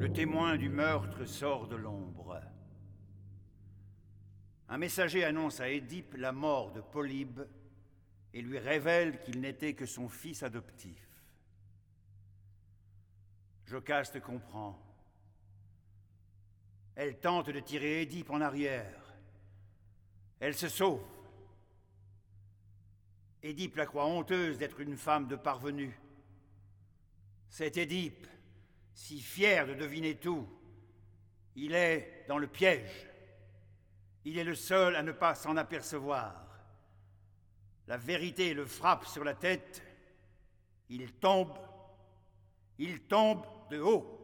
Le témoin du meurtre sort de l'ombre. Un messager annonce à Édipe la mort de Polybe et lui révèle qu'il n'était que son fils adoptif. Jocaste comprend. Elle tente de tirer Édipe en arrière. Elle se sauve. Édipe la croit honteuse d'être une femme de parvenue. C'est Édipe, si fier de deviner tout. Il est dans le piège. Il est le seul à ne pas s'en apercevoir. La vérité le frappe sur la tête. Il tombe de haut.